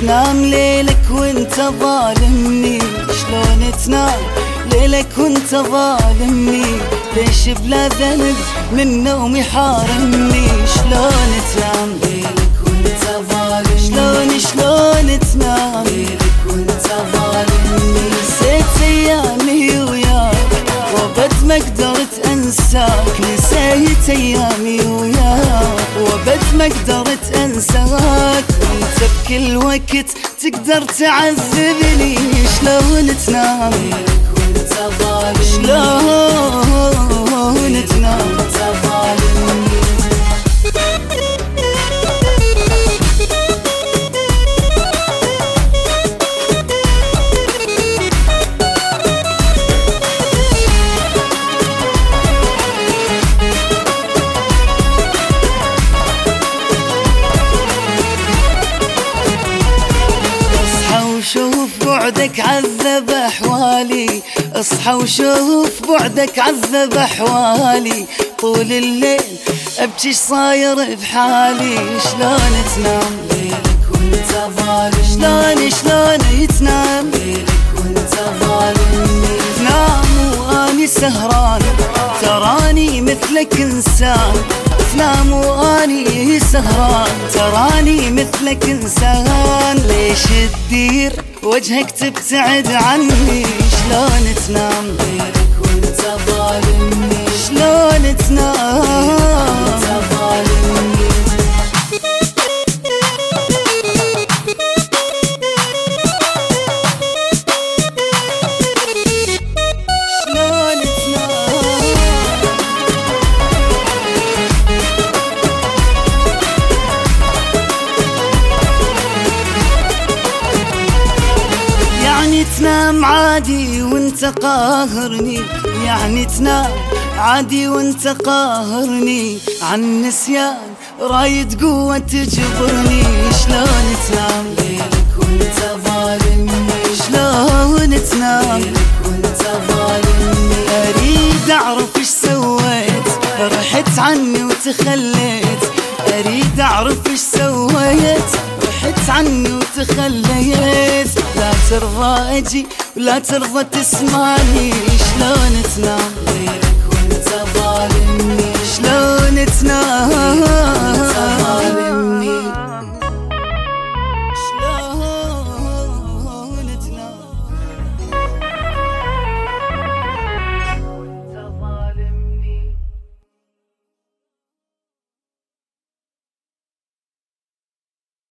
تنام ليلك وانت ظالمني؟ شلون تنام ليلك وانت ظالمني؟ ليش بلا ذنب من نومي حارمني؟ شلون تنام ليلك وانت ظالمني؟ شلون تنام ليلك وانت ظالمني؟ نسيت ايامي وياك وابد ما قدرت انساك، نسيت ايامي وياك وابد ما قدرت انساك، وانت بكل وقت تقدر تعذبني. شلون تنام ليلك وانت ظالمني؟ شلون تنام وانت ظالمني؟ شوف بعدك عذب احوالي، اصحى وشوف بعدك عذب احوالي، طول الليل ابكي صاير بحالي. شلون تنام ليلك وانت ظالمني؟ شلون تنام ليلك وانت ظالمني؟ تنام واني سهران تراني مثلك انسان، تنام واني سهران تراني مثلك انسان، ليش تدير وجهك تبتعد عني؟ شلون تنام ليلك وانت ظالمني؟ شلون تنام وانت ظالمني؟ تنام عادي وانت قاهرني، يعني تنام عادي وانت قاهرني، عن نسيان رايد قوة تجبرني. شلون تنام ليلك وانت ظالمني؟ شلون تنام ليلك وانت ظالمني؟ اريد اعرف ايش سويت، رحت عني وتخليت، اريد اعرف ايش سويت، رحت عني وتخليت، لا ترضى اجي ولا ترضى تسمعني. شلون